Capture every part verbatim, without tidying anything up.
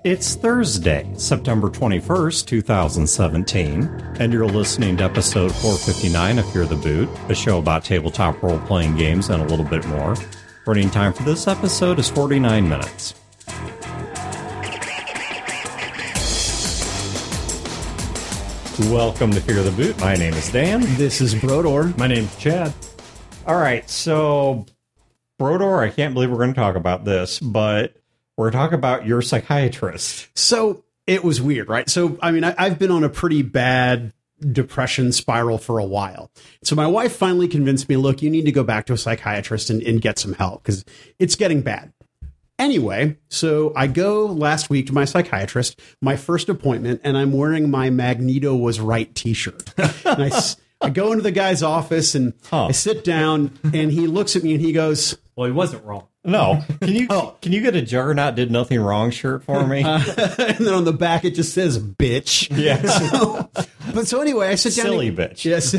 It's Thursday, September twenty-first, two thousand seventeen, and you're listening to episode four fifty-nine of Fear the Boot, a show about tabletop role-playing games and a little bit more. Running time for this episode is forty-nine minutes. Welcome to Fear the Boot. My name is Dan. This is Brodor. My name's Chad. All right, so, Brodor, I can't believe we're going to talk about this, but we're talking about your psychiatrist. So it was weird, right? So, I mean, I, I've been on a pretty bad depression spiral for a while. So my wife finally convinced me, look, you need to go back to a psychiatrist and, and get some help because it's getting bad. Anyway, so I go last week to my psychiatrist, my first appointment, and I'm wearing my Magneto was right t-shirt. And I, s- I go into the guy's office and huh. I sit down and he looks at me and he goes, well, he wasn't wrong. No. Can you oh. can you get a Juggernaut did nothing wrong shirt for me? Uh, and then on the back it just says bitch. Yes. So, but so anyway, I sit down. Silly and, bitch. Yes.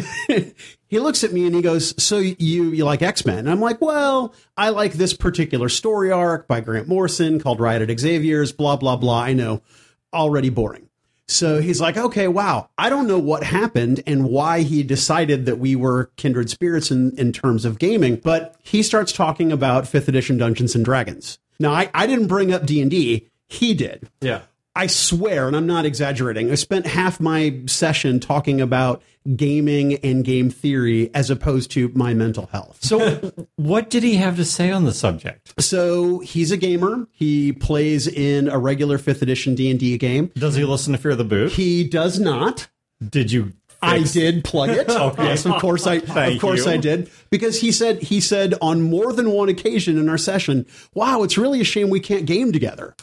He looks at me and he goes, so you you like X-Men? And I'm like, well, I like this particular story arc by Grant Morrison called Riot at Xavier's, blah, blah, blah. I know. Already boring. So he's like, okay, wow, I don't know what happened and why he decided that we were kindred spirits in, in terms of gaming, but he starts talking about fifth edition Dungeons and Dragons. Now, I, I didn't bring up D and D. He did. Yeah. I swear, and I'm not exaggerating, I spent half my session talking about gaming and game theory as opposed to my mental health. So what did he have to say on the subject? So he's a gamer. He plays in a regular fifth edition D and D game. Does he listen to Fear the Boot? He does not. Did you? I did plug it. Okay. Yes, of course I Thank of course you. I did. Because he said he said on more than one occasion in our session, wow, it's really a shame we can't game together.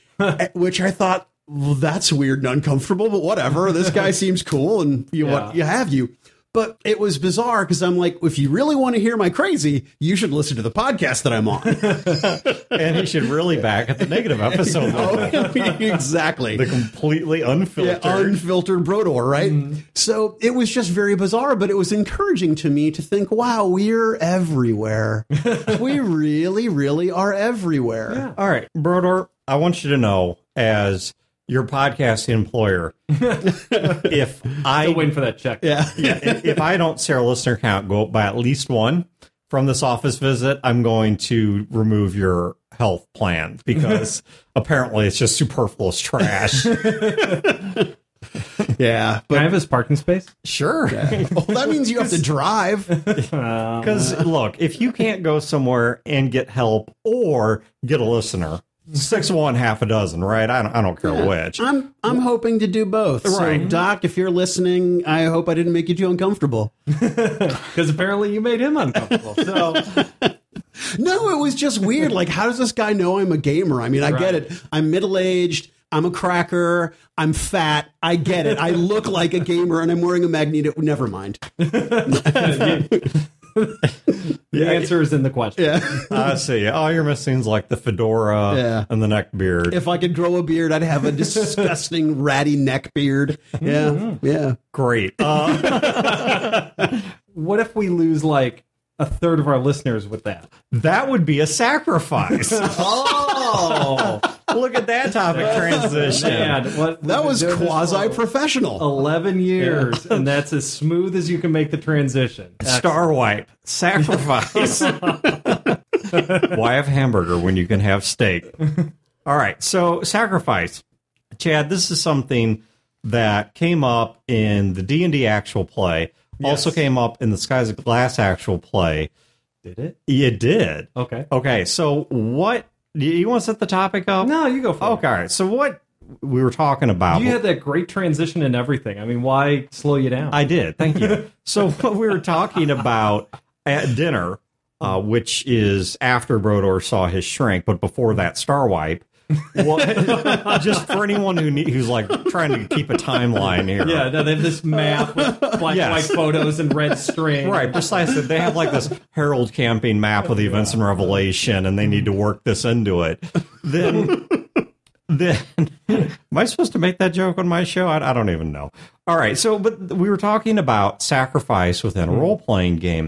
Which I thought, well, that's weird and uncomfortable, but whatever. This guy seems cool and you yeah. what you have you. But it was bizarre because I'm like, if you really want to hear my crazy, you should listen to the podcast that I'm on. And he should really back at the negative episode. Oh, exactly. The completely unfiltered. Yeah, unfiltered Brodor, right? Mm. So it was just very bizarre, but it was encouraging to me to think, wow, we're everywhere. We really, really are everywhere. Yeah. All right, Brodor, I want you to know, as your podcast employer, if I... Still waiting for that check. Yeah. yeah, if I don't see our listener count go up by at least one from this office visit, I'm going to remove your health plan because apparently it's just superfluous trash. Yeah. But, Can I have his parking space? Sure. Yeah. Well, that means you have to drive. Because, look, if you can't go somewhere and get help or get a listener... Six of one, half a dozen, right? I don't, I don't care Yeah. which. I'm I'm hoping to do both. Right. So, Doc, if you're listening, I hope I didn't make you too uncomfortable. Because apparently you made him uncomfortable. So no, it was just weird. Like, how does this guy know I'm a gamer? I mean, I right. get it. I'm middle-aged. I'm a cracker. I'm fat. I get it. I look like a gamer, and I'm wearing a Magneto. Never mind. The answer is in the question. Yeah. I see. All you're missing is like the fedora Yeah. and the neck beard. If I could grow a beard, I'd have a disgusting ratty neck beard. Yeah. Mm-hmm. Yeah. Great. Uh, What if we lose like a third of our listeners with that? that would be a sacrifice. Oh, Look at that topic transition. man. What, That was we've been doing this for quasi-professional. eleven years, and that's as smooth as you can make the transition. Star wipe. Sacrifice. Why have hamburger when you can have steak? All right. So sacrifice. Chad, this is something that came up in the D and D actual play. Yes. Also came up in the Skies of Glass actual play. Did it? It did. Okay. Okay. So what... You, you want to set the topic up? No, you go for Okay. it. All right. So what we were talking about... You had that great transition and everything. I mean, why slow you down? I did. Thank you. So what we were talking about at dinner, uh, which is after Brodor saw his shrink, but before that Star Wipe, well, just for anyone who need, who's like trying to keep a timeline here. Yeah, no, they have this map with black Yes. and white photos and red string. Right, precisely. They have like this Herald camping map of the events in Revelation, and they need to work this into it. Then, then, am I supposed to make that joke on my show? I, I don't even know. All right, so but we were talking about sacrifice within a role playing game.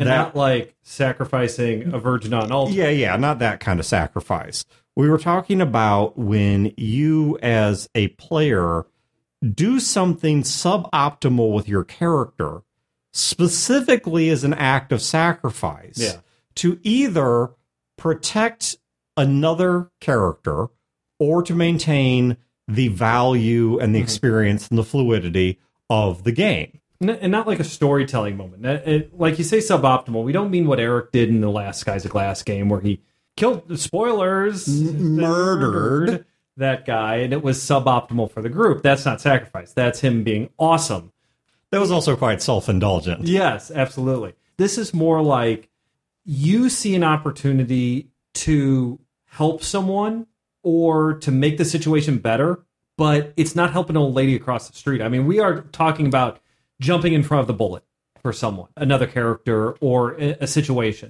And that, not like sacrificing a virgin on an altar. Yeah, yeah, not that kind of sacrifice. We were talking about when you, as a player, do something suboptimal with your character, specifically as an act of sacrifice, Yeah. to either protect another character or to maintain the value and the Mm-hmm. experience and the fluidity of the game. N- And not like a storytelling moment. It- it- like you say suboptimal, we don't mean what Eric did in the last Skies of Glass game where he killed, spoilers, murdered. that guy, and it was suboptimal for the group. That's not sacrifice. That's him being awesome. That was also quite self-indulgent. Yes, absolutely. This is more like you see an opportunity to help someone or to make the situation better, but it's not helping an old lady across the street. I mean, we are talking about jumping in front of the bullet for someone, another character, or a, a situation.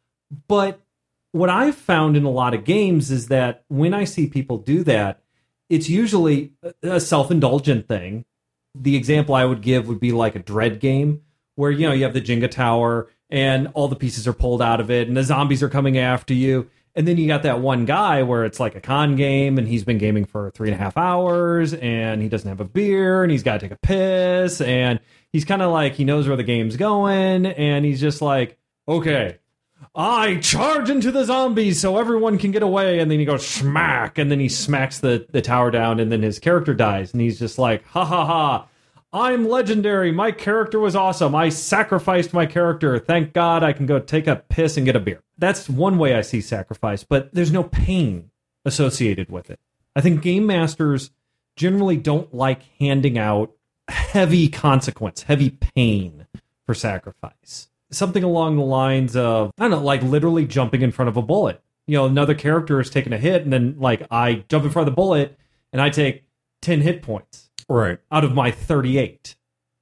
But what I've found in a lot of games is that when I see people do that, it's usually a self-indulgent thing. The example I would give would be like a Dread game where, you know, you have the Jenga tower and all the pieces are pulled out of it and the zombies are coming after you. And then you got that one guy where it's like a con game and he's been gaming for three and a half hours and he doesn't have a beer and he's got to take a piss and he's kind of like, he knows where the game's going and he's just like, okay, I charge into the zombies so everyone can get away. And then he goes smack and then he smacks the, the tower down and then his character dies. And he's just like, ha ha ha, I'm legendary. My character was awesome. I sacrificed my character. Thank God I can go take a piss and get a beer. That's one way I see sacrifice, but there's no pain associated with it. I think game masters generally don't like handing out heavy consequence, heavy pain for sacrifice. Something along the lines of, I don't know, like literally jumping in front of a bullet. You know, another character is taking a hit, and then like I jump in front of the bullet, and I take ten hit points Right. out of my thirty-eight,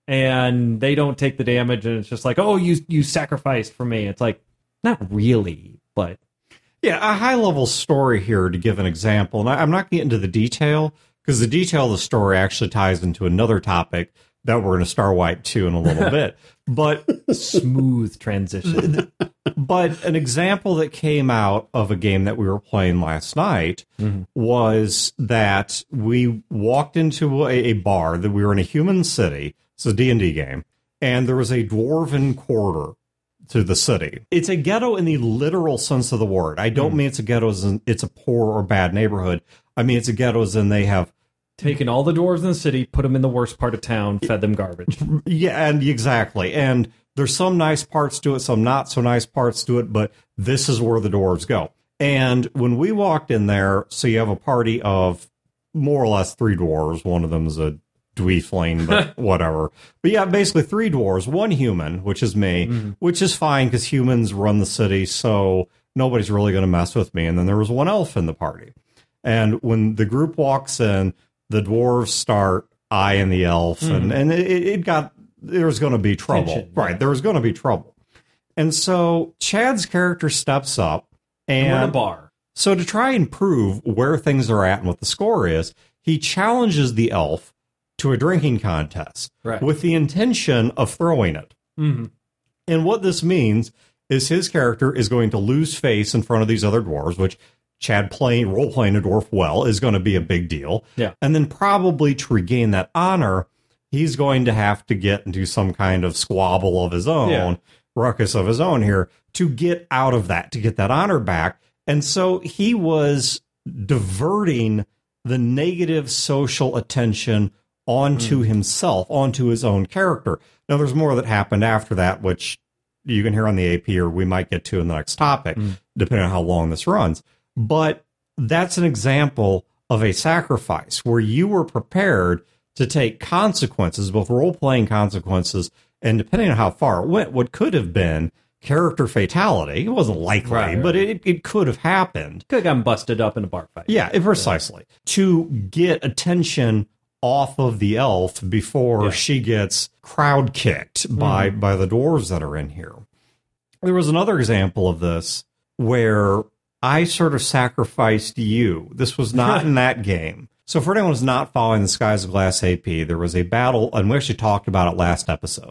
and they don't take the damage, and it's just like, oh, you you sacrificed for me. It's like, not really, but Yeah, a high-level story here to give an example, and I, I'm not getting into the detail, because the detail of the story actually ties into another topic that we're going to Star Wipe to in a little bit. But smooth transition. but an example that came out of a game that we were playing last night mm-hmm. was that we walked into a, a bar, that we were in a human city. It's a D and D game, and there was a dwarven quarter to the city. It's a ghetto in the literal sense of the word. I don't mm. mean it's a ghetto as in it's a poor or bad neighborhood. I mean it's a ghetto as in they have taken all the dwarves in the city, put them in the worst part of town, fed them garbage. Yeah, and exactly. And there's some nice parts to it, some not so nice parts to it, but this is where the dwarves go. And when we walked in there, so you have a party of more or less three dwarves. One of them is a dweefling, but whatever. But yeah, basically three dwarves, one human, which is me, mm-hmm. which is fine because humans run the city, so nobody's really going to mess with me. And then there was one elf in the party. And when the group walks in, the dwarves start eyeing the elf, mm-hmm. and, and it, it got, there was going to be trouble. Tension, right, yeah. there was going to be trouble. And so Chad's character steps up, and we're in a bar. So to try and prove where things are at and what the score is, he challenges the elf to a drinking contest right. with the intention of throwing it. Mm-hmm. And what this means is his character is going to lose face in front of these other dwarves, which Chad playing role playing a dwarf well is going to be a big deal. Yeah. And then probably to regain that honor, he's going to have to get into some kind of squabble of his own, yeah. ruckus of his own here to get out of that, to get that honor back. And so he was diverting the negative social attention onto mm. himself, onto his own character. Now, there's more that happened after that, which you can hear on the A P or we might get to in the next topic, mm. depending on how long this runs. But that's an example of a sacrifice where you were prepared to take consequences, both role-playing consequences, and depending on how far it went, what could have been character fatality. It wasn't likely, right, but right. It, it could have happened. Could have gotten busted up in a bar fight. Yeah, precisely. Yeah. To get attention off of the elf before yeah. she gets crowd kicked by, mm. by the dwarves that are in here. There was another example of this where I sort of sacrificed you. This was not in that game. So for anyone who's not following the Skies of Glass A P, there was a battle, and we actually talked about it last episode,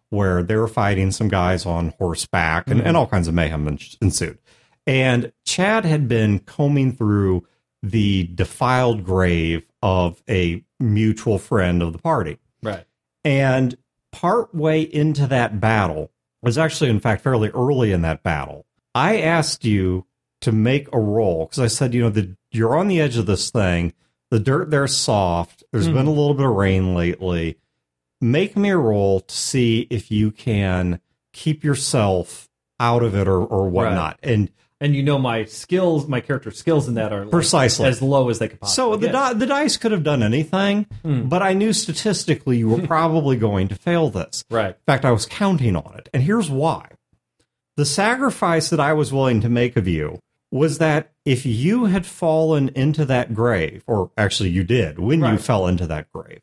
where they were fighting some guys on horseback, and, mm-hmm. and all kinds of mayhem ensued. And Chad had been combing through the defiled grave of a mutual friend of the party. Right. And partway into that battle, was actually, in fact, fairly early in that battle, I asked you to make a roll, because I said, you know, the, you're on the edge of this thing. The dirt there's soft. There's mm. been a little bit of rain lately. Make me a roll to see if you can keep yourself out of it or, or whatnot. Right. And and you know my skills, my character's skills in that are like precisely as low as they could possibly So the, di- the dice could have done anything, mm. but I knew statistically you were probably going to fail this. Right. In fact, I was counting on it. And here's why. The sacrifice that I was willing to make of you was that if you had fallen into that grave, or actually you did, when right. you fell into that grave,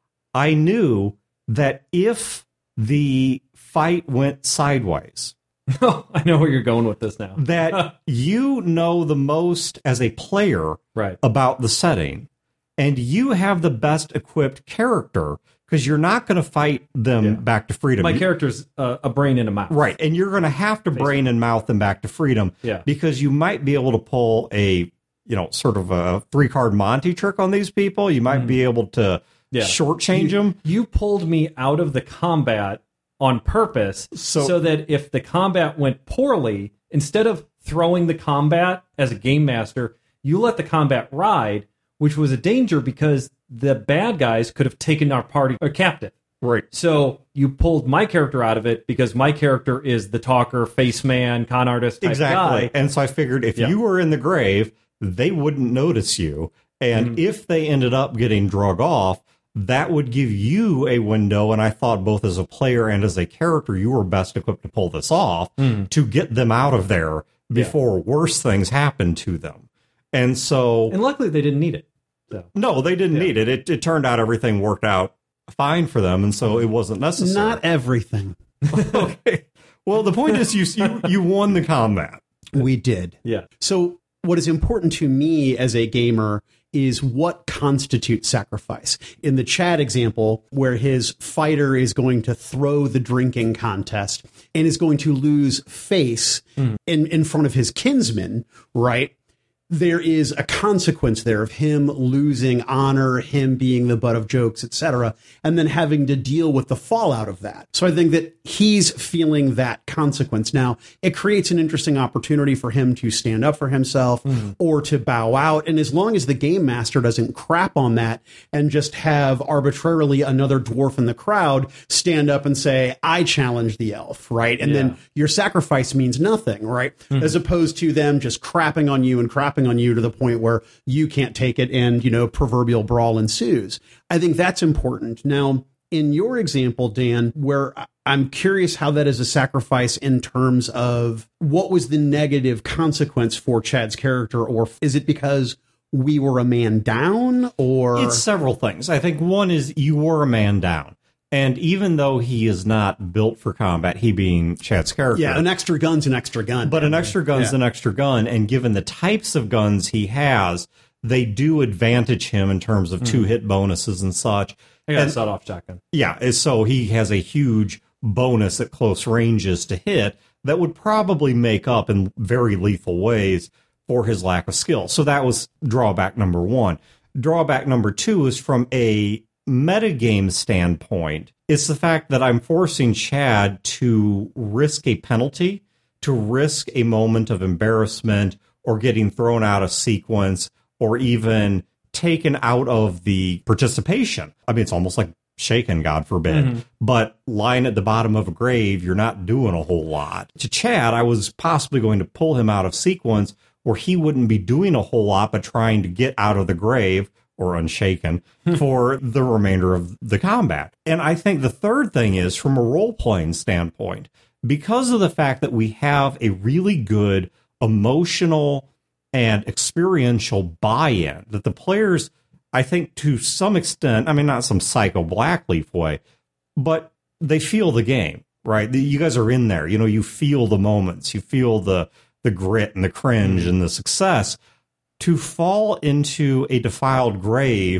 I knew that if the fight went sideways, oh, I know where you're going with this now. that you know the most as a player right. about the setting, and you have the best equipped character, because you're not going to fight them yeah. back to freedom. My you, character's uh, a brain and a mouth. Right, and you're going to have to Basically. brain and mouth them back to freedom, yeah. because you might be able to pull a, you know, sort of a three-card Monty trick on these people. You might mm. be able to yeah. shortchange you, them. You pulled me out of the combat on purpose so, so that if the combat went poorly, instead of throwing the combat as a game master, you let the combat ride, which was a danger because the bad guys could have taken our party or captive. Right. So you pulled my character out of it because my character is the talker, face man, con artist type exactly. guy. And so I figured if yeah. you were in the grave, they wouldn't notice you. And mm-hmm. if they ended up getting drug off, that would give you a window, and I thought both as a player and as a character, you were best equipped to pull this off, mm. to get them out of there before yeah. worse things happened to them. And so... And luckily they didn't need it. So. No, they didn't yeah. need it. it. It turned out everything worked out fine for them, and so it wasn't necessary. Not everything. Okay. Well, the point is you, you you won the combat. We did. Yeah. So what is important to me as a gamer is what constitutes sacrifice. In the Chad example, where his fighter is going to throw the drinking contest and is going to lose face mm. in, in front of his kinsmen, right? There is a consequence there of him losing honor, him being the butt of jokes, et cetera, and then having to deal with the fallout of that. So I think that he's feeling that consequence. Now, it creates an interesting opportunity for him to stand up for himself mm. or to bow out. And as long as the game master doesn't crap on that and just have arbitrarily another dwarf in the crowd stand up and say, I challenge the elf, right? And yeah. then your sacrifice means nothing, right? Mm. As opposed to them just crapping on you and crapping on you to the point where you can't take it and, you know, proverbial brawl ensues. I think that's important. Now, in your example, Dan, where I'm curious how that is a sacrifice in terms of what was the negative consequence for Chad's character, or is it because we were a man down, or? It's several things. I think one is you were a man down. And even though he is not built for combat, he being Chad's character. Yeah, an extra gun's an extra gun. But an extra gun's yeah. an extra gun. And given the types of guns he has, they do advantage him in terms of mm. two-hit bonuses and such. I got and, a sawed-off shotgun. Yeah, so he has a huge bonus at close ranges to hit that would probably make up in very lethal ways for his lack of skill. So that was drawback number one. Drawback number two is from a metagame standpoint, it's the fact that I'm forcing Chad to risk a penalty, to risk a moment of embarrassment or getting thrown out of sequence or even taken out of the participation. I mean, it's almost like shaken, God forbid, mm-hmm. but lying at the bottom of a grave, you're not doing a whole lot. To Chad, I was possibly going to pull him out of sequence where he wouldn't be doing a whole lot but trying to get out of the grave or unshaken for the remainder of the combat. And I think the third thing is, from a role-playing standpoint, because of the fact that we have a really good emotional and experiential buy-in, that the players, I think to some extent, I mean, not some psycho Blackleaf way, but they feel the game, right? You guys are in there. You know, you feel the moments. You feel the the grit and the cringe and the success. To fall into a defiled grave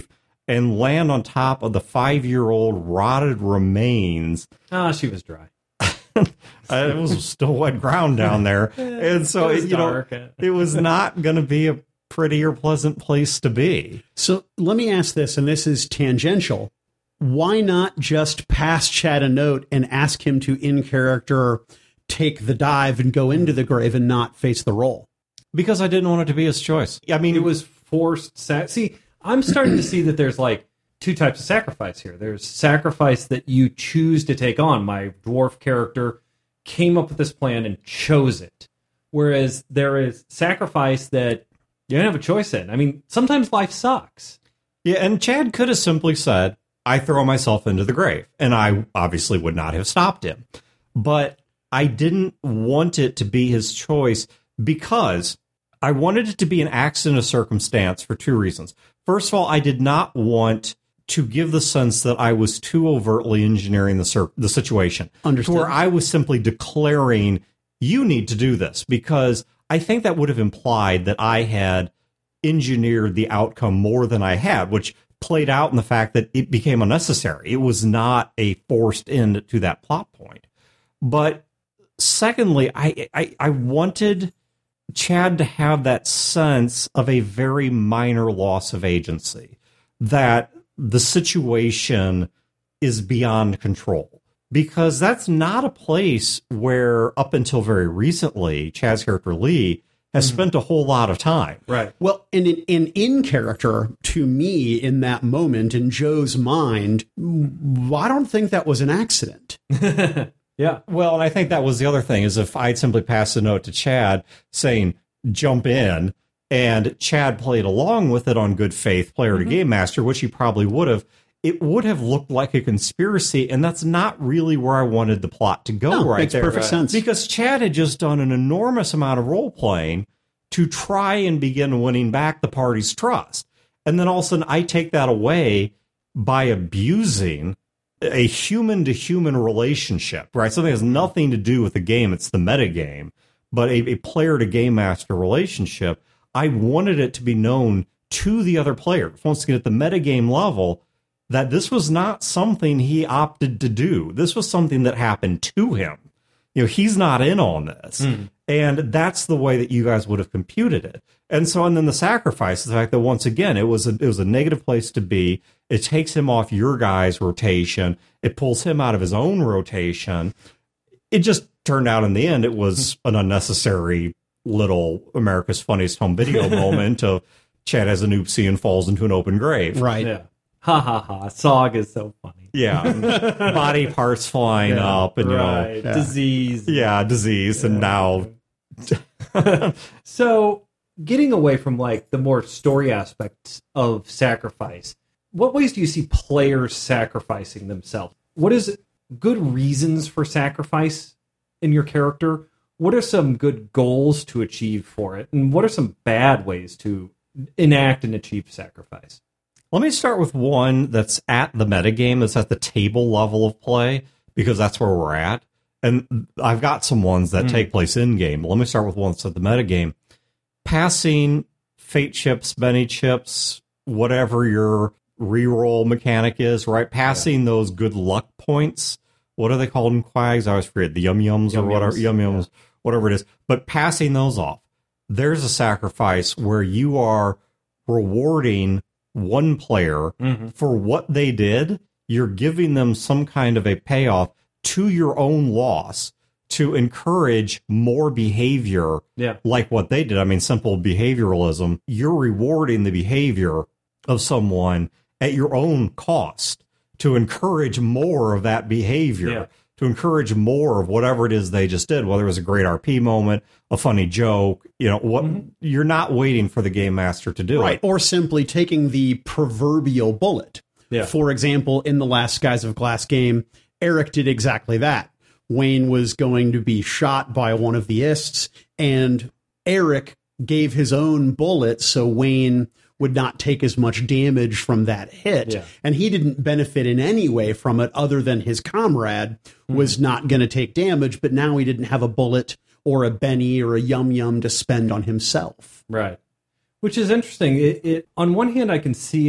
and land on top of the five-year-old rotted remains. Ah, she was dry. It was still wet ground down there. And so, It was it, you dark. know, it was not going to be a pretty or pleasant place to be. So let me ask this, and this is tangential. Why not just pass Chad a note and ask him to, in character, take the dive and go into the grave and not face the roll? Because I didn't want it to be his choice. I mean, It was forced. Sa- See, I'm starting to see that there's like two types of sacrifice here. There's sacrifice that you choose to take on. My dwarf character came up with this plan and chose it. Whereas there is sacrifice that you don't have a choice in. I mean, sometimes life sucks. Yeah, and Chad could have simply said, I throw myself into the grave. And I obviously would not have stopped him. But I didn't want it to be his choice because I wanted it to be an accident of circumstance for two reasons. First of all, I did not want to give the sense that I was too overtly engineering the cir- the situation. Understood. To where I was simply declaring, you need to do this, because I think that would have implied that I had engineered the outcome more than I had, which played out in the fact that it became unnecessary. It was not a forced end to that plot point. But secondly, I, I, I wanted Chad to have that sense of a very minor loss of agency, that the situation is beyond control. Because that's not a place where, up until very recently, Chad's character Lee has mm-hmm. spent a whole lot of time. Right. Well, and in, in, in character, to me, in that moment, in Joe's mind, I don't think that was an accident. Yeah. Well, and I think that was the other thing, is if I'd simply passed a note to Chad saying, jump in, and Chad played along with it on good faith, player mm-hmm. to game master, which he probably would have, it would have looked like a conspiracy, and that's not really where I wanted the plot to go no, right makes there. Perfect right. sense. Because Chad had just done an enormous amount of role-playing to try and begin winning back the party's trust. And then all of a sudden, I take that away by abusing a human-to-human relationship, right? Something that has nothing to do with the game, it's the metagame, but a, a player-to-game master relationship. I wanted it to be known to the other players, once again, at the metagame level, that this was not something he opted to do. This was something that happened to him. You know, he's not in on this. Mm. And that's the way that you guys would have computed it. And so, and then the sacrifice, the fact that once again, it was a, it was a negative place to be. It takes him off your guys' rotation. It pulls him out of his own rotation. It just turned out in the end, it was an unnecessary little America's Funniest Home Video moment of Chad has an oopsie and falls into an open grave. Right. Yeah. Ha ha ha. Sog is so funny. Yeah. Body parts flying yeah, up and, right. you know. Yeah. Disease. Yeah, disease. Yeah. And now. So, getting away from like the more story aspects of sacrifice, what ways do you see players sacrificing themselves? What is good reasons for sacrifice in your character? What are some good goals to achieve for it? And what are some bad ways to enact and achieve sacrifice? Let me start with one that's at the metagame, that's at the table level of play, because that's where we're at. And I've got some ones that mm. take place in-game. Let me start with one that's at the metagame. Passing fate chips, Benny chips, whatever your reroll mechanic is, right? Passing yeah. those good luck points. What are they called in Quags? I always forget. The yum-yums yum or whatever. Yum-yums, yeah. whatever it is. But passing those off. There's a sacrifice where you are rewarding one player mm-hmm. for what they did. You're giving them some kind of a payoff to your own loss to encourage more behavior yeah. like what they did. I mean, simple behavioralism. You're rewarding the behavior of someone at your own cost to encourage more of that behavior, yeah. to encourage more of whatever it is they just did, whether it was a great R P moment, a funny joke, you know, what mm-hmm. you're not waiting for the game master to do right. it. Or simply taking the proverbial bullet. Yeah. For example, in the last Skies of Glass game, Eric did exactly that. Wayne was going to be shot by one of the Ists, and Eric gave his own bullet so Wayne would not take as much damage from that hit. Yeah. And he didn't benefit in any way from it other than his comrade mm. was not going to take damage, but now he didn't have a bullet or a Benny or a Yum Yum to spend on himself. Right. Which is interesting. It, it on one hand, I can see it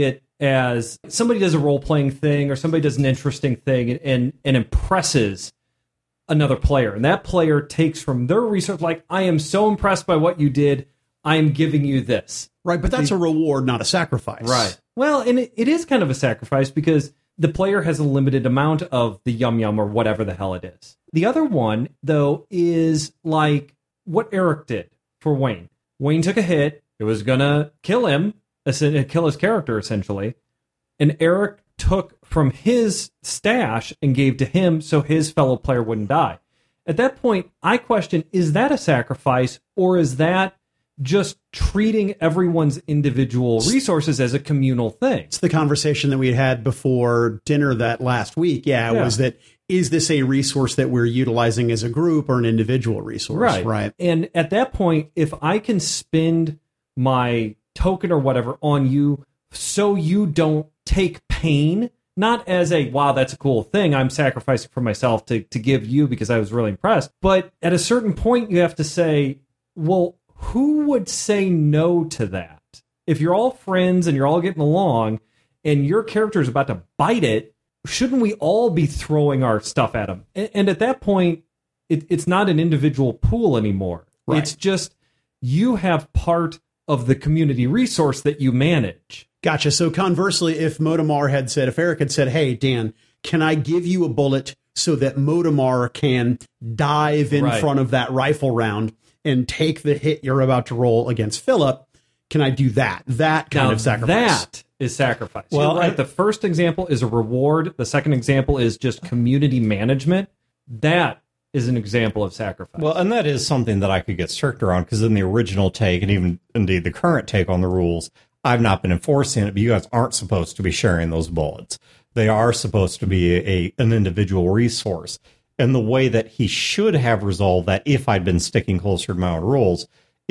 as somebody does a role-playing thing or somebody does an interesting thing and, and, and impresses another player. And that player takes from their research, like, I am so impressed by what you did, I am giving you this. Right, but that's a reward, not a sacrifice. Right. Well, and it, it is kind of a sacrifice because the player has a limited amount of the yum yum or whatever the hell it is. The other one, though, is like what Eric did for Wayne. Wayne took a hit. It was going to kill him, kill his character, essentially. And Eric took from his stash and gave to him so his fellow player wouldn't die. At that point, I question, is that a sacrifice or is that just treating everyone's individual resources as a communal thing? It's the conversation that we had before dinner that last week. Yeah, Yeah. was that, is this a resource that we're utilizing as a group or an individual resource? Right. Right. And at that point, if I can spend my token or whatever on you so you don't take pain, not as a, wow, that's a cool thing, I'm sacrificing for myself to, to give you because I was really impressed. But at a certain point, you have to say, well, who would say no to that? If you're all friends and you're all getting along and your character is about to bite it, shouldn't we all be throwing our stuff at them? And, and at that point, it, it's not an individual pool anymore. Right. It's just you have part of the community resource that you manage. Gotcha. So conversely, if Modamar had said, if Eric had said, hey, Dan, can I give you a bullet so that Modamar can dive in Right. front of that rifle round and take the hit you're about to roll against Philip? Can I do that? That kind Now, of sacrifice. that is sacrifice. Well, You're right. I- The first example is a reward. The second example is just community management. That is an example of sacrifice. Well, and that is something that I could get stricter on, because in the original take, and even indeed the current take on the rules, I've not been enforcing it, but you guys aren't supposed to be sharing those bullets. They are supposed to be a, a an individual resource. And the way that he should have resolved that, if I'd been sticking closer to my own rules,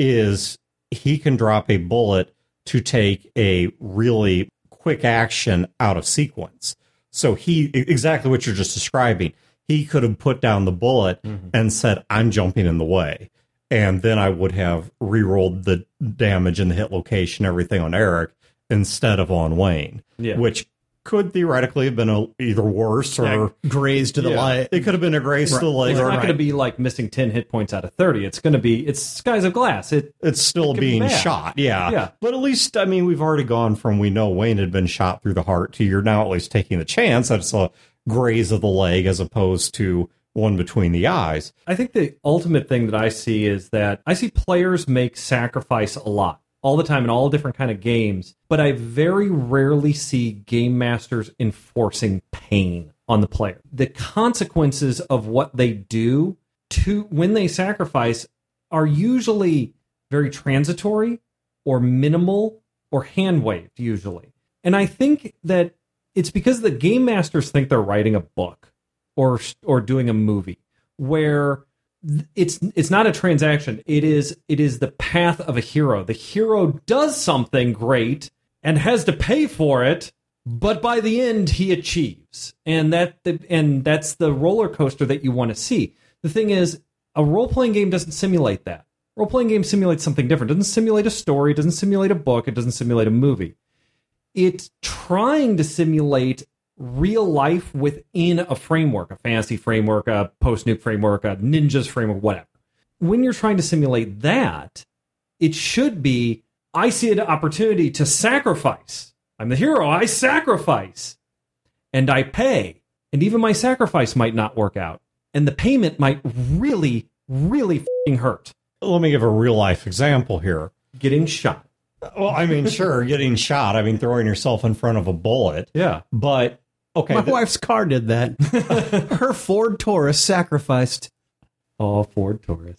is he can drop a bullet to take a really quick action out of sequence. So he, exactly what you're just describing, he could have put down the bullet mm-hmm. and said, I'm jumping in the way. And then I would have re-rolled the damage and the hit location, everything on Eric instead of on Wayne, Yeah. which could theoretically have been a, either worse or Yeah, grazed to the yeah, light. it could have been a graze Right. to the leg. it's or not right. going to be like missing ten hit points out of thirty. It's going to be, it's skies of glass. It It's still it could be being bad. shot, yeah. Yeah. But at least, I mean, we've already gone from, we know Wayne had been shot through the heart to you're now at least taking the chance that it's a graze of the leg as opposed to one between the eyes. I think the ultimate thing that I see is that I see players make sacrifice a lot, all the time in all different kind of games, but I very rarely see game masters enforcing pain on the player. The consequences of what they do to when they sacrifice are usually very transitory or minimal or hand-waved usually. And I think that it's because the game masters think they're writing a book or or doing a movie where it's it's not a transaction. It is it is the path of a hero. The hero does something great and has to pay for it, but by the end he achieves. And that and that's the roller coaster that you want to see. The thing is, a role-playing game doesn't simulate that. Role-playing game simulates something different. It doesn't simulate a story, it doesn't simulate a book, it doesn't simulate a movie. It's trying to simulate real life within a framework, a fantasy framework, a post-nuke framework, a ninjas framework, whatever. When you're trying to simulate that, it should be, I see an opportunity to sacrifice. I'm the hero, I sacrifice. And I pay. And even my sacrifice might not work out. And the payment might really, really f***ing hurt. Let me give a real life example here. Getting shot. Well, I mean, sure, getting shot. I mean, throwing yourself in front of a bullet. Yeah. But, okay. My th- wife's car did that. Her Ford Taurus sacrificed. Oh, Ford Taurus.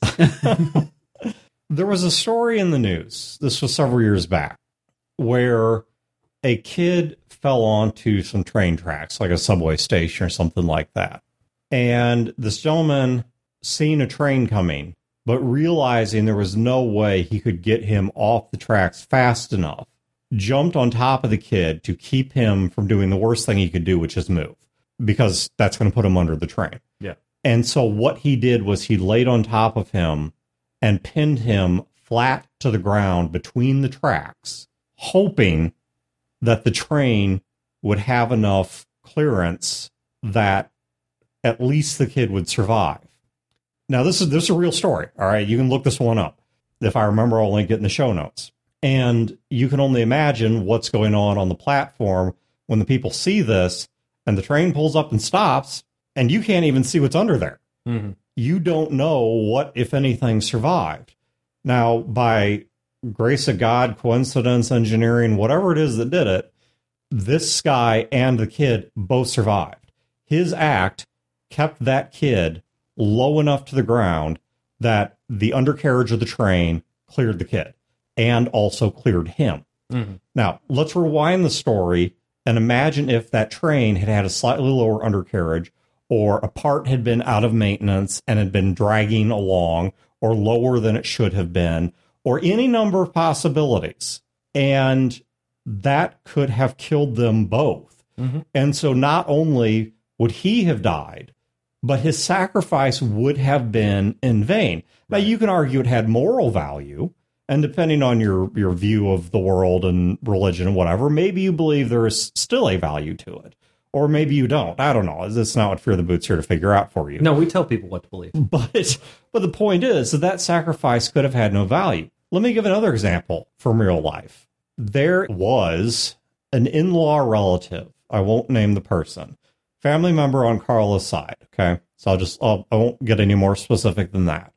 There was a story in the news, this was several years back, where a kid fell onto some train tracks, like a subway station or something like that. And this gentleman seen a train coming, but realizing there was no way he could get him off the tracks fast enough, jumped on top of the kid to keep him from doing the worst thing he could do, which is move, because that's going to put him under the train. Yeah. And so what he did was he laid on top of him and pinned him flat to the ground between the tracks, hoping that the train would have enough clearance that at least the kid would survive. Now, this is this is a real story, all right? You can look this one up. If I remember, I'll link it in the show notes. And you can only imagine what's going on on the platform when the people see this and the train pulls up and stops, and you can't even see what's under there. Mm-hmm. You don't know what, if anything, survived. Now, by grace of God, coincidence, engineering, whatever it is that did it, this guy and the kid both survived. His act kept that kid low enough to the ground that the undercarriage of the train cleared the kid and also cleared him. Mm-hmm. Now, let's rewind the story and imagine if that train had had a slightly lower undercarriage, or a part had been out of maintenance and had been dragging along, or lower than it should have been, or any number of possibilities. And that could have killed them both. Mm-hmm. And so not only would he have died, but his sacrifice would have been in vain. Right. Now, you can argue it had moral value, and depending on your, your view of the world and religion and whatever, maybe you believe there is still a value to it. Or maybe you don't. I don't know. That's not what Fear the Boot's here to figure out for you. No, we tell people what to believe. But but the point is that that sacrifice could have had no value. Let me give another example from real life. There was an in-law relative. I won't name the person. Family member on Carla's side. Okay, so I'll just I'll, I won't get any more specific than that.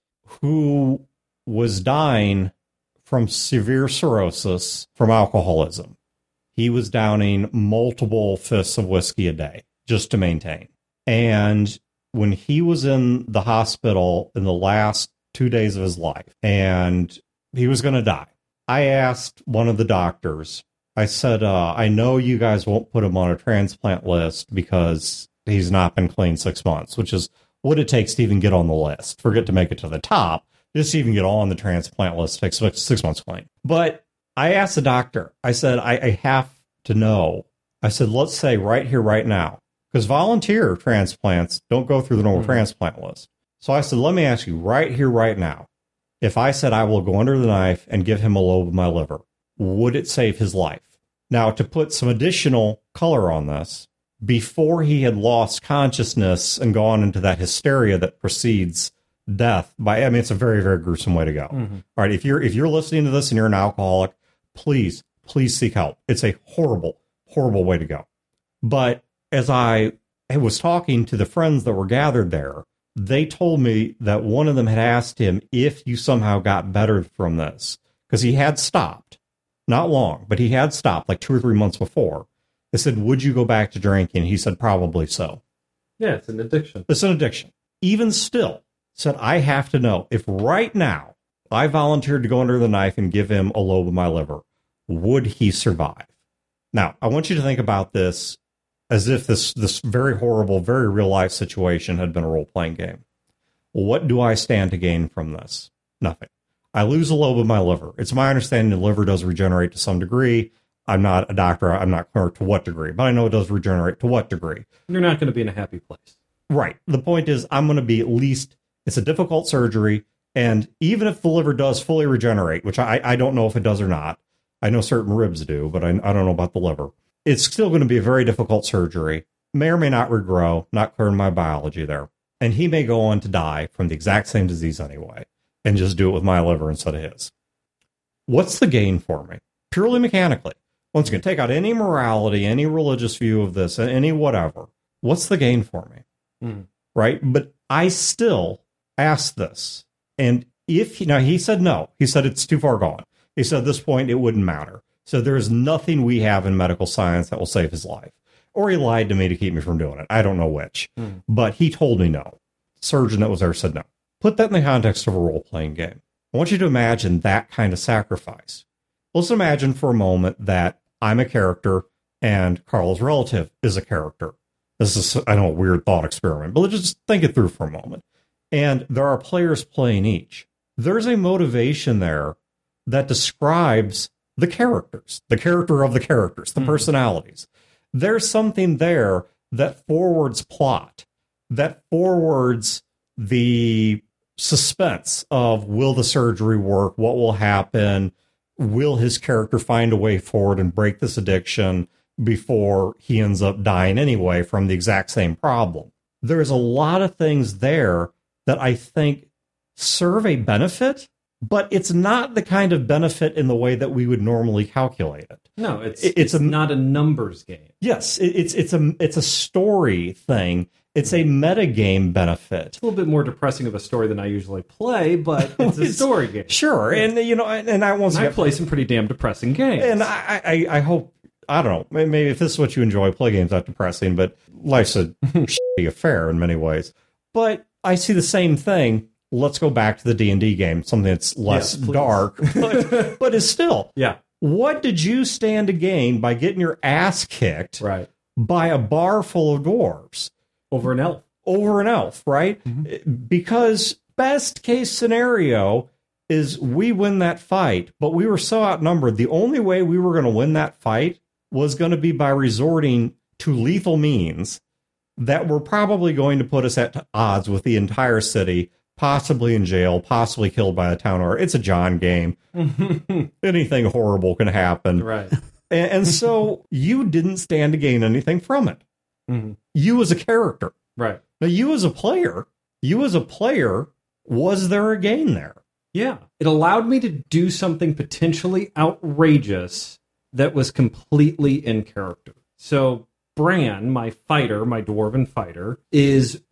Who was dying from severe cirrhosis from alcoholism. He was downing multiple fists of whiskey a day just to maintain. And when he was in the hospital in the last two days of his life, and he was going to die, I asked one of the doctors, I said, uh, I know you guys won't put him on a transplant list because he's not been clean six months, which is what it takes to even get on the list. Forget to make it to the top. Just to even get on the transplant list takes six months clean. But I asked the doctor, I said, I, I have to know. I said, let's say right here, right now, because volunteer transplants don't go through the normal mm-hmm. transplant list. So I said, let me ask you right here, right now, if I said I will go under the knife and give him a lobe of my liver, would it save his life? Now, to put some additional color on this, before he had lost consciousness and gone into that hysteria that precedes death, by I mean, it's a very, very gruesome way to go. Mm-hmm. All right, if you're if you're listening to this and you're an alcoholic, please, please seek help. It's a horrible, horrible way to go. But as I was talking to the friends that were gathered there, they told me that one of them had asked him if you somehow got better from this, because he had stopped, not long, but he had stopped like two or three months before. They said, would you go back to drinking? He said, probably so. Yeah, it's an addiction. It's an addiction. Even still, said, I have to know if right now I volunteered to go under the knife and give him a lobe of my liver, would he survive? Now, I want you to think about this as if this, this very horrible, very real life situation had been a role-playing game. What do I stand to gain from this? Nothing. I lose a lobe of my liver. It's my understanding the liver does regenerate to some degree. I'm not a doctor. I'm not clear to what degree, but I know it does regenerate to what degree. You're not going to be in a happy place. Right. The point is, I'm going to be at least, it's a difficult surgery. And even if the liver does fully regenerate, which I, I don't know if it does or not, I know certain ribs do, but I, I don't know about the liver. It's still going to be a very difficult surgery. May or may not regrow, not clear in my biology there. And he may go on to die from the exact same disease anyway, and just do it with my liver instead of his. What's the gain for me? Purely mechanically. Once again, take out any morality, any religious view of this, any whatever. What's the gain for me? Mm. Right? But I still ask this. And if, now he said no. He said it's too far gone. He said at this point it wouldn't matter. So there is nothing we have in medical science that will save his life. Or he lied to me to keep me from doing it. I don't know which. Mm. But he told me no. The surgeon that was there said no. Put that in the context of a role-playing game. I want you to imagine that kind of sacrifice. Let's imagine for a moment that I'm a character and Carl's relative is a character. This is, I know, a weird thought experiment, but let's just think it through for a moment. And there are players playing each. There's a motivation there that describes the characters, the character of the characters, the mm. personalities. There's something there that forwards plot, that forwards the suspense of will the surgery work, what will happen, will his character find a way forward and break this addiction before he ends up dying anyway from the exact same problem? There's a lot of things there that I think serve a benefit, but it's not the kind of benefit in the way that we would normally calculate it. No, it's It- it's, it's a- not a numbers game. Yes, it, it's it's a it's a story thing. It's a metagame benefit. It's a little bit more depressing of a story than I usually play, but it's a story game. Sure, and you know, and, and I won't And I say, play some pretty damn depressing games. and I, I I hope I don't know. Maybe if this is what you enjoy, play games not depressing, but life's a shitty affair in many ways. But I see the same thing. Let's go back to the D and D game, something that's less Yes, please. dark, but, but is still. yeah, What did you stand to gain by getting your ass kicked right. by a bar full of dwarves Over an elf. over an elf, right? Mm-hmm. Because best case scenario is we win that fight, but we were so outnumbered. The only way we were going to win that fight was going to be by resorting to lethal means that were probably going to put us at odds with the entire city, possibly in jail, possibly killed by a town or it's a John game. Anything horrible can happen. Right. And, and so you didn't stand to gain anything from it. Mhm. You as a character. Right. Now, you as a player, you as a player, was there a gain there? Yeah. It allowed me to do something potentially outrageous that was completely in character. So Bran, my fighter, my dwarven fighter, is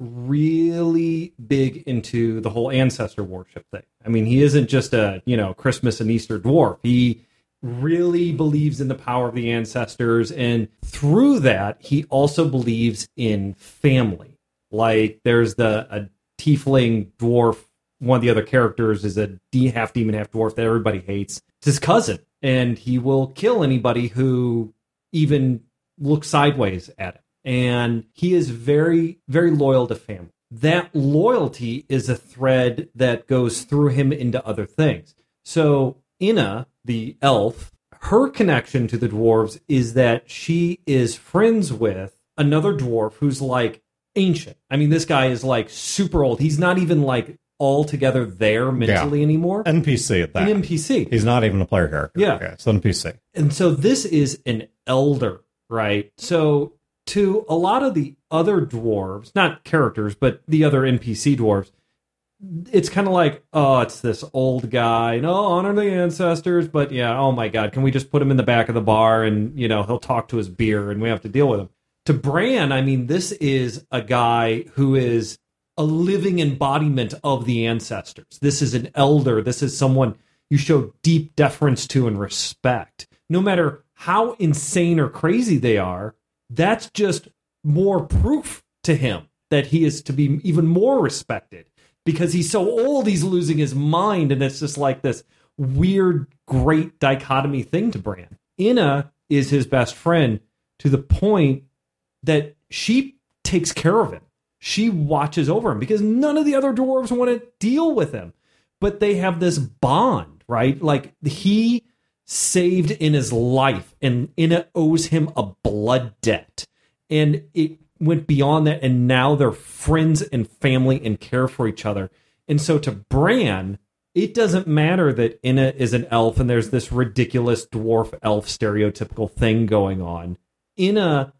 really big into the whole ancestor worship thing. I mean, he isn't just a, you know, Christmas and Easter dwarf. He really believes in the power of the ancestors. And through that, he also believes in family. Like there's the a tiefling dwarf. One of the other characters is a de- half demon, half dwarf that everybody hates. It's his cousin. And he will kill anybody who even looks sideways at him. And he is very, very loyal to family. That loyalty is a thread that goes through him into other things. So Inna, the elf, her connection to the dwarves is that she is friends with another dwarf who's like ancient. I mean, this guy is like super old. He's not even like altogether there mentally Yeah. anymore. N P C at that. An N P C. He's not even a player character. Yeah. Okay, it's an N P C. And so this is an elder, right? So to a lot of the other dwarves, not characters, but the other N P C dwarves, it's kind of like, oh, it's this old guy. No, honor the ancestors. But yeah, oh my God, can we just put him in the back of the bar and, you know, he'll talk to his beer and we have to deal with him. To Bran, I mean, this is a guy who is a living embodiment of the ancestors. This is an elder. This is someone you show deep deference to and respect. No matter how insane or crazy they are, that's just more proof to him that he is to be even more respected because he's so old, he's losing his mind. And it's just like this weird, great dichotomy thing to Bran. Inna is his best friend to the point that she takes care of him. She watches over him because none of the other dwarves want to deal with him. But they have this bond, right? Like he saved Inna's life and Inna owes him a blood debt. And it went beyond that. And now they're friends and family and care for each other. And so to Bran, it doesn't matter that Inna is an elf and there's this ridiculous dwarf elf stereotypical thing going on. Inna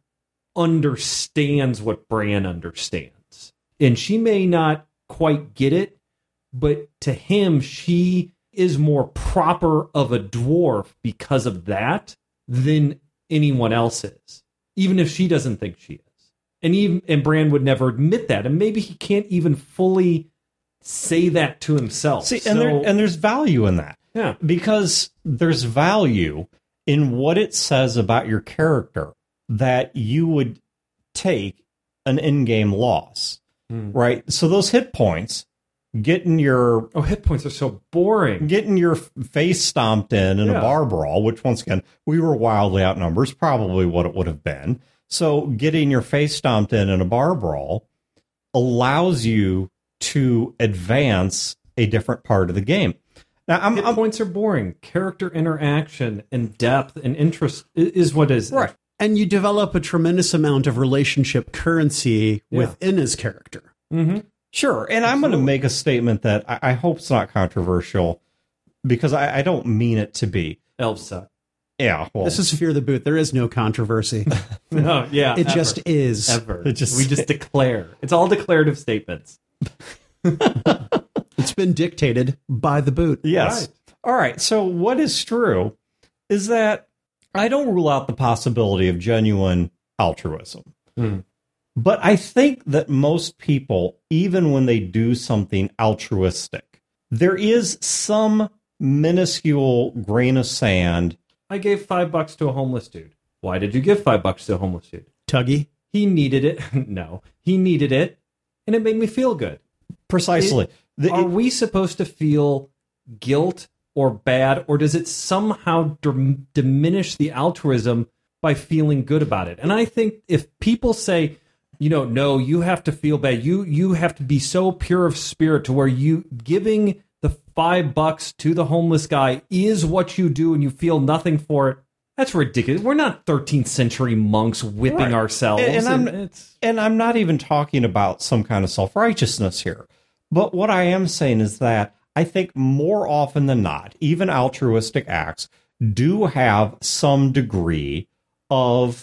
understands what Bran understands. And she may not quite get it, but to him, she is more proper of a dwarf because of that than anyone else is, even if she doesn't think she is. And even and Bran would never admit that. And maybe he can't even fully say that to himself. See, so, and, there, and there's value in that. yeah. Because there's value in what it says about your character that you would take an in-game loss, Mm. right? So those hit points, getting your Oh, hit points are so boring. getting your face stomped in in Yeah. a bar brawl, which once again we were wildly outnumbered, is probably what it would have been. So getting your face stomped in in a bar brawl allows you to advance a different part of the game. Now, I'm, Hit I'm points are boring. Character interaction and depth and interest i- is what is right. And you develop a tremendous amount of relationship currency Yeah. within his character. Mm-hmm. Sure, and I'm going to make a statement that I, I hope it's not controversial. because I, I don't mean it to be. Elves suck. Yeah, well, This is Fear the Boot. There is no controversy. No, yeah. It ever. just is. Ever. It just- we just declare. It's all declarative statements. It's been dictated by the boot. yes. Right. All right. So what is true is that I don't rule out the possibility of genuine altruism. Hmm. But I think that most people, even when they do something altruistic, there is some minuscule grain of sand. I gave five bucks to a homeless dude. Why did you give five bucks to a homeless dude? Tuggy. He needed it. No, he needed it, and it made me feel good. Precisely. It- The- Are we supposed to feel guilt or bad, or does it somehow dim- diminish the altruism by feeling good about it? And I think if people say, you know, no, you have to feel bad. You you have to be so pure of spirit to where you giving the five bucks to the homeless guy is what you do and you feel nothing for it. That's ridiculous. We're not thirteenth century monks whipping Right. ourselves. And- and I'm- it's And I'm not even talking about some kind of self-righteousness here. But what I am saying is that I think more often than not, even altruistic acts do have some degree of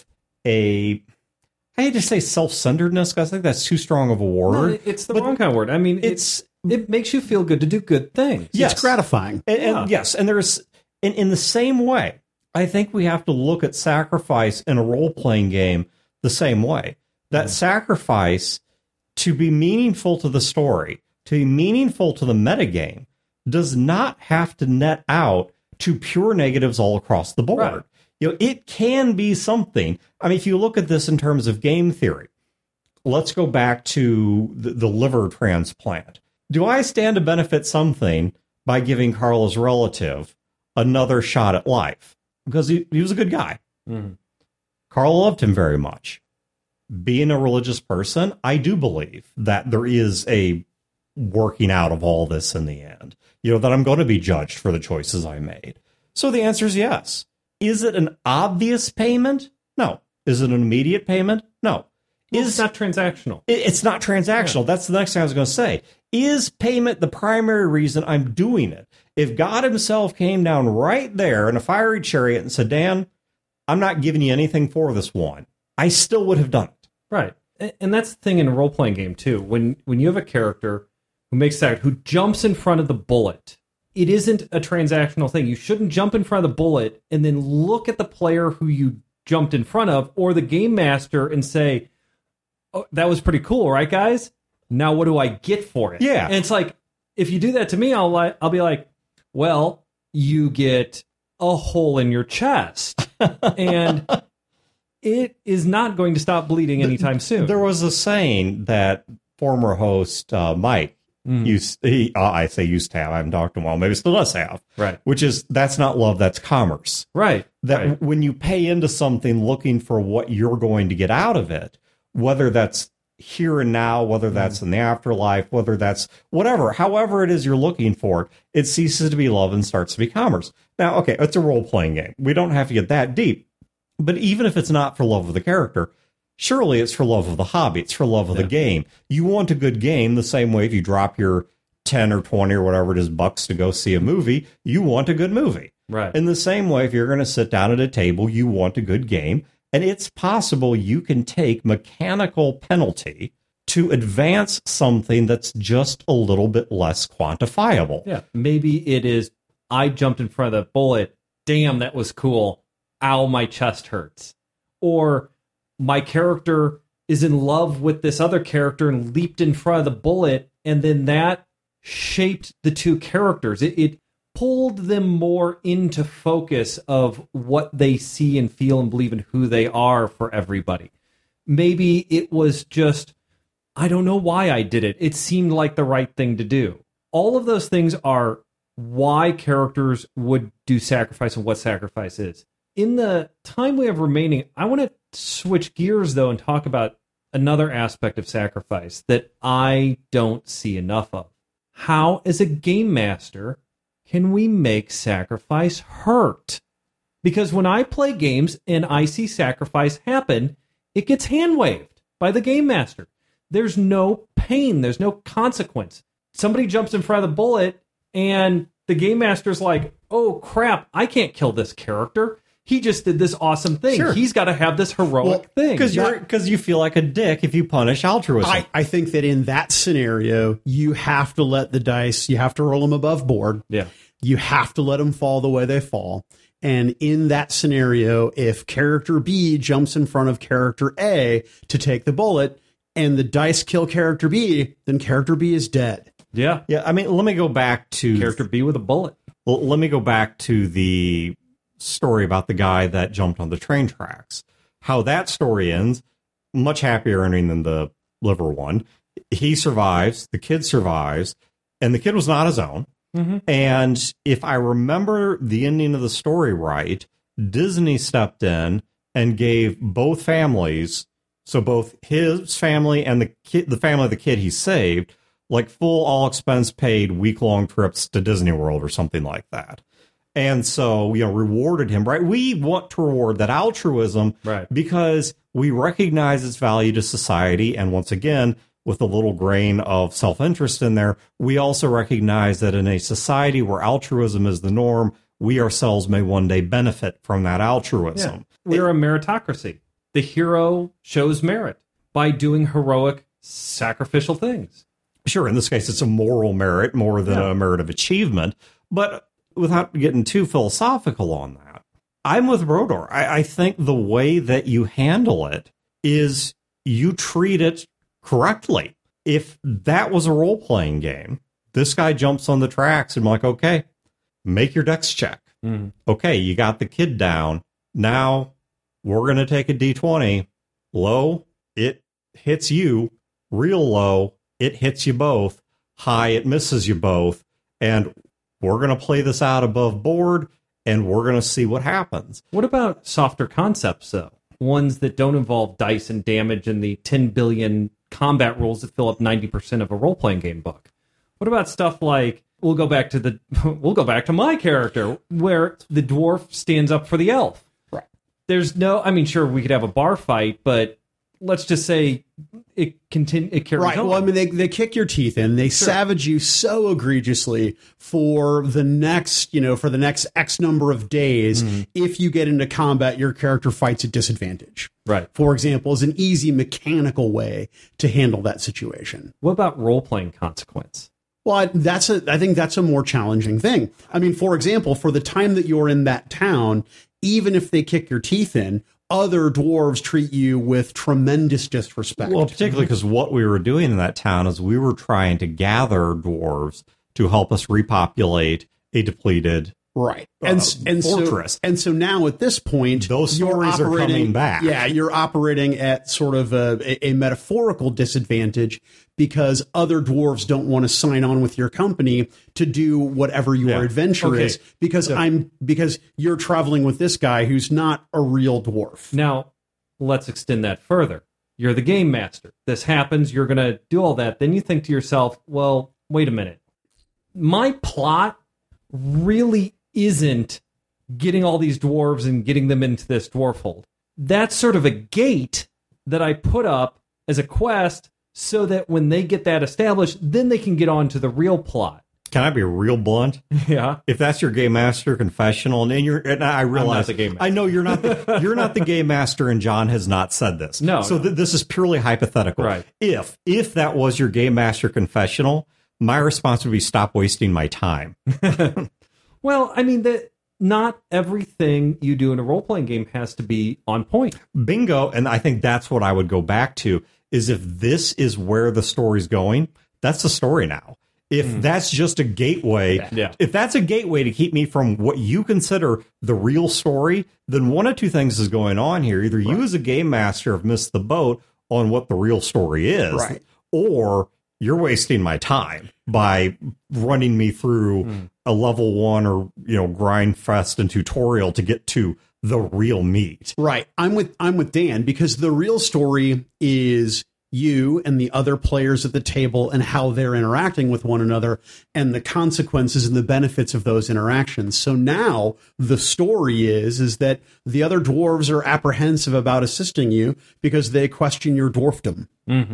a, I hate to say self-centeredness, because I think that's too strong of a no, word. it's the but wrong kind of word. I mean, It's, it's it makes you feel good to do good things. yes. It's gratifying. And, and Yeah. yes, and there's, in, in the same way, I think we have to look at sacrifice in a role-playing game the same way. That Mm-hmm. sacrifice, to be meaningful to the story, to be meaningful to the metagame, does not have to net out to pure negatives all across the board. Right. You know, it can be something. I mean, if you look at this in terms of game theory, let's go back to the, the liver transplant. Do I stand to benefit something by giving Carla's relative another shot at life? Because he, he was a good guy. Mhm. Carl loved him very much. Being a religious person, I do believe that there is a working out of all this in the end. You know, that I'm going to be judged for the choices I made. So the answer is yes. Is it an obvious payment? No. Is it an immediate payment? No. Well, Is it's not transactional. it- It's not transactional. That's the next thing I was going to say. Is payment the primary reason I'm doing it? If God himself came down right there in a fiery chariot and said, Dan, I'm not giving you anything for this one, I still would have done it. Right. A- And that's the thing in a role playing game too. When when you have a character who makes that who jumps in front of the bullet, it isn't a transactional thing. You shouldn't jump in front of the bullet and then look at the player who you jumped in front of or the game master and say, oh, that was pretty cool, right, guys? Now what do I get for it? Yeah. And it's like, if you do that to me, I'll like I'll be like, well, you get a hole in your chest. And it is not going to stop bleeding anytime soon. There was a saying that former host uh, Mike Mm. used, he, uh, I say used to have, I haven't talked to him well, maybe still does have, Right. which is, that's not love, that's commerce. Right. That right. when you pay into something looking for what you're going to get out of it, whether that's here and now, whether that's in the afterlife, whether that's whatever, however it is you're looking for it, it ceases to be love and starts to be commerce. Now, okay, it's a role-playing game. We don't have to get that deep. But even if it's not for love of the character, surely it's for love of the hobby. It's for love of Yeah. the game. You want a good game the same way if you drop your ten or twenty or whatever it is bucks to go see a movie, you want a good movie. Right. In the same way, if you're going to sit down at a table, you want a good game. And it's possible you can take mechanical penalty to advance something that's just a little bit less quantifiable. Yeah. Maybe it is, I jumped in front of the bullet. Damn, that was cool. Ow, my chest hurts. Or my character is in love with this other character and leaped in front of the bullet. And then that shaped the two characters. It, it pulled them more into focus of what they see and feel and believe and who they are for everybody. Maybe it was just, I don't know why I did it. It seemed like the right thing to do. All of those things are why characters would do sacrifice and what sacrifice is. In the time we have remaining, I want to switch gears, though, and talk about another aspect of sacrifice that I don't see enough of. How, as a game master, can we make sacrifice hurt? Because when I play games and I see sacrifice happen, it gets hand-waved by the game master. There's no pain. There's no consequence. Somebody jumps in front of the bullet, and the game master's like, oh crap, I can't kill this character. He just did this awesome thing. Sure. He's got to have this heroic Well, thing. Because you're because you feel like a dick if you punish altruism. I, I think that in that scenario, you have to let the dice, you have to roll them above board. Yeah. You have to let them fall the way they fall. And in that scenario, if character B jumps in front of character A to take the bullet and the dice kill character B, then character B is dead. Yeah. yeah, I mean, let me go back to Character B with a bullet. Well, let me go back to the story about the guy that jumped on the train tracks. How that story ends, much happier ending than the liver one. He survives, the kid survives, and the kid was not his own. Mm-hmm. And if I remember the ending of the story right, Disney stepped in and gave both families, so both his family and the kid, the family of the kid he saved, like full all expense paid week long trips to Disney World or something like that. And so, you know, rewarded him, right? We want to reward that altruism Right. because we recognize its value to society. And once again, with a little grain of self-interest in there, we also recognize that in a society where altruism is the norm, we ourselves may one day benefit from that altruism. Yeah. We're a meritocracy. The hero shows merit by doing heroic, sacrificial things. Sure, in this case, it's a moral merit more than Yeah. a merit of achievement. But without getting too philosophical on that, I'm with Brodor. I, I think the way that you handle it is you treat it correctly. If that was a role-playing game, this guy jumps on the tracks and I'm like, okay, make your dex check. Mm. Okay, you got the kid down. Now we're going to take a d twenty. Low, it hits you. Real low, it hits you both. High, it misses you both. And we're going to play this out above board, and we're going to see what happens. What about softer concepts, though? Ones that don't involve dice and damage and the ten billion combat rules that fill up ninety percent of a role-playing game book. What about stuff like, we'll go back to the, we'll go back to my character, where the dwarf stands up for the elf. Right. There's no, I mean, sure, we could have a bar fight, but let's just say it continue, it carries Right. on. Well, I mean, they, they kick your teeth in. They savage you so egregiously for the next, you know, for the next X number of days. Mm-hmm. If you get into combat, your character fights at disadvantage. Right. For example, is an easy mechanical way to handle that situation. What about role-playing consequence? Well, I- that's a, I think that's a more challenging thing. I mean, for example, for the time that you're in that town, even if they kick your teeth in, other dwarves treat you with tremendous disrespect. Well, particularly because what we were doing in that town is we were trying to gather dwarves to help us repopulate a depleted Right. And, uh, and fortress. So, and so now at this point, Those you're stories are operating- coming back. Yeah, you're operating at sort of a, a, a metaphorical disadvantage because other dwarves don't want to sign on with your company to do whatever your Yeah. adventure Okay. is because I'm because you're traveling with this guy who's not a real dwarf. Now, let's extend that further. You're the game master. This happens. You're going to do all that. Then you think to yourself, well, wait a minute. My plot really isn't getting all these dwarves and getting them into this dwarf hold. That's sort of a gate that I put up as a quest so that when they get that established, then they can get on to the real plot. Can I be real blunt? Yeah. If that's your game master confessional, and you're, and I realize, the game master. I know you're not, the, you're not the game master, and John has not said this. No, so no. Th- this is purely hypothetical. Right. If if that was your game master confessional, my response would be stop wasting my time. Well, I mean, that not everything you do in a role-playing game has to be on point. Bingo, and I think that's what I would go back to. Is if this is where the story's going, that's the story now. If that's just a gateway, Yeah. if that's a gateway to keep me from what you consider the real story, then one of two things is going on here. Either you as a game master have missed the boat on what the real story is, Right. or you're wasting my time by running me through a level one or, you know, grind fest and tutorial to get to the real meat. Right. I'm with I'm with Dan because the real story is you and the other players at the table and how they're interacting with one another and the consequences and the benefits of those interactions. So now the story is is that the other dwarves are apprehensive about assisting you because they question your dwarfdom. Mm-hmm.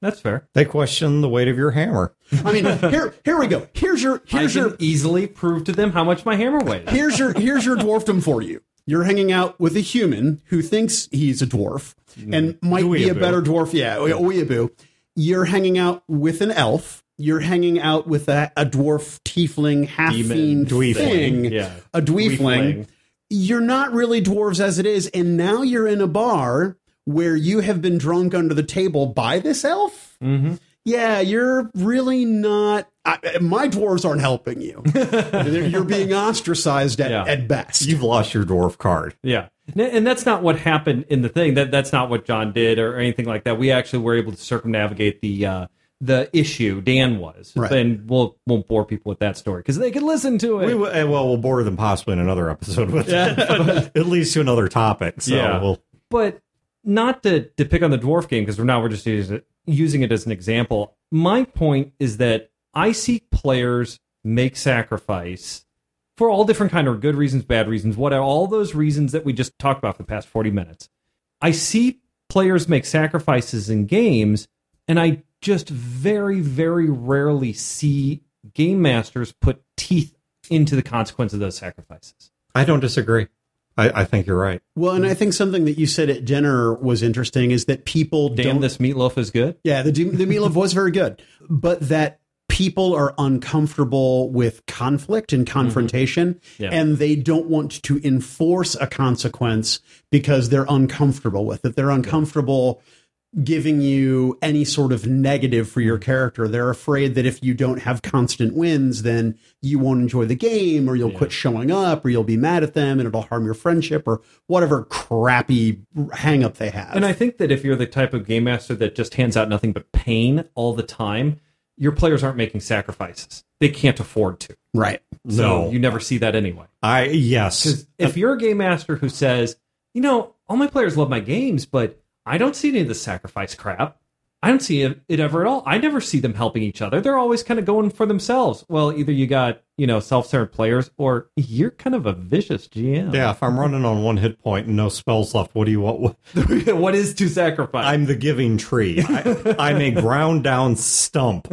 That's fair. They question the weight of your hammer. I mean, here here we go. Here's your here's I can your easily prove to them how much my hammer weighs. here's your here's your dwarfdom for you. You're hanging out with a human who thinks he's a dwarf and might be a Weeaboo. better dwarf. Yeah, weeaboo. You're hanging out with an elf. You're hanging out with a, a dwarf tiefling half fiend Dweefling. thing. Yeah. A dweefling. Dweefling. You're not really dwarves as it is, and now you're in a bar where you have been drunk under the table by this elf. Mm-hmm. Yeah, you're really not. I, my dwarves aren't helping you. You're being ostracized at, Yeah. at best. You've lost your dwarf card. Yeah. And that's not what happened in the thing. That That's not what John did or anything like that. We actually were able to circumnavigate the uh, the issue. Dan was. Right. And we'll, won't bore people with that story because they can listen to it. We, will- eh, well, we'll bore them possibly in another episode with it, but at least to another topic. So Yeah. we'll, But not to, to pick on the dwarf game, because now we're just using it, using it as an example. My point is that I see players make sacrifice for all different kind of good reasons, bad reasons, whatever, all those reasons that we just talked about for the past forty minutes. I see players make sacrifices in games, and I just very, very rarely see game masters put teeth into the consequence of those sacrifices. I don't disagree. I, I think you're right. Well, and I think something that you said at dinner was interesting is that people Damn, don't. this meatloaf is good. Yeah, the the meatloaf was very good, but that people are uncomfortable with conflict and confrontation, Yeah. and they don't want to enforce a consequence because they're uncomfortable with it. They're uncomfortable giving you any sort of negative for your character. They're afraid that if you don't have constant wins, then you won't enjoy the game, or you'll Yeah. quit showing up, or you'll be mad at them and it'll harm your friendship, or whatever crappy hang up they have. And I think that if you're the type of game master that just hands out nothing but pain all the time, your players aren't making sacrifices. They can't afford to. right. So No. you never see that anyway. I yes. Because if you're a game master who says, you know, all my players love my games, but I don't see any of the sacrifice crap. I don't see it, it ever at all. I never see them helping each other. They're always kind of going for themselves. Well, either you got, you know, self-centered players, or you're kind of a vicious G M. Yeah, if I'm running on one hit point and no spells left, what do you want? What- What is to sacrifice? I'm the giving tree. I, I'm a ground down stump.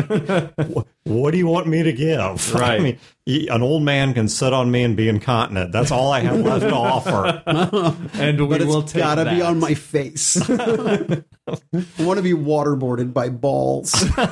what, what do you want me to give? Right. I mean, y- an old man can sit on me and be incontinent. That's all I have left to offer. and we But it's will take gotta be that. on my face. I want to be waterboarded by balls.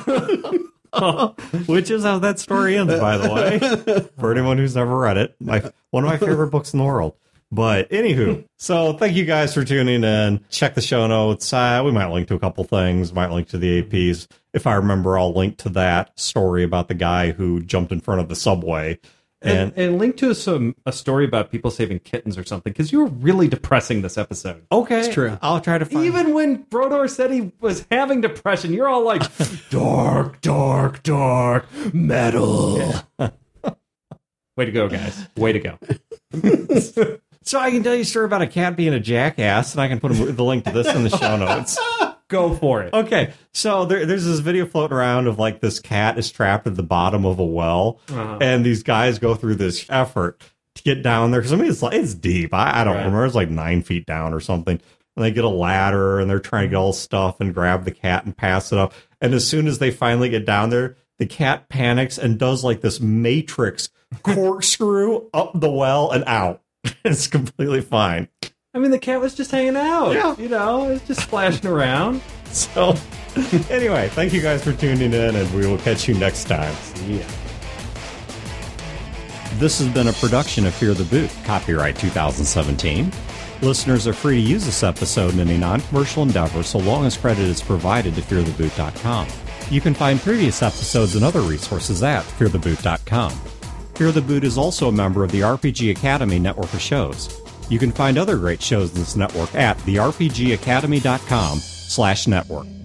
Which is how that story ends, by the way. For anyone who's never read it, my one of my favorite books in the world. But anywho, so thank you guys for tuning in. Check the show notes. Uh, we might link to a couple things. Might link to the A Ps. If I remember, I'll link to that story about the guy who jumped in front of the subway. And, And, and link to some a story about people saving kittens or something, because you were really depressing this episode. okay, It's true. I'll try to find. Even when Brodor said he was having depression, you're all like, dark, dark, dark, metal. Way to go, guys. Way to go. So I can tell you a story about a cat being a jackass, and I can put a, the link to this in the show notes. Go for it. Okay, so there, there's this video floating around of like this cat is trapped at the bottom of a well, Uh-huh. and these guys go through this effort to get down there because I mean it's like it's deep. I, I don't Right. remember. It's like nine feet down or something. And they get a ladder and they're trying to get all stuff and grab the cat and pass it up. And as soon as they finally get down there, the cat panics and does like this Matrix corkscrew up the well and out. It's completely fine. I mean, the cat was just hanging out. Yeah. You know, it was just splashing around. So anyway, thank you guys for tuning in, and we will catch you next time. Yeah. This has been a production of Fear the Boot, copyright two thousand seventeen. Listeners are free to use this episode in any non-commercial endeavor so long as credit is provided to fear the boot dot com. You can find previous episodes and other resources at fear the boot dot com. Fear the Boot is also a member of the R P G Academy network of shows. You can find other great shows in this network at the r p g academy dot com slash network.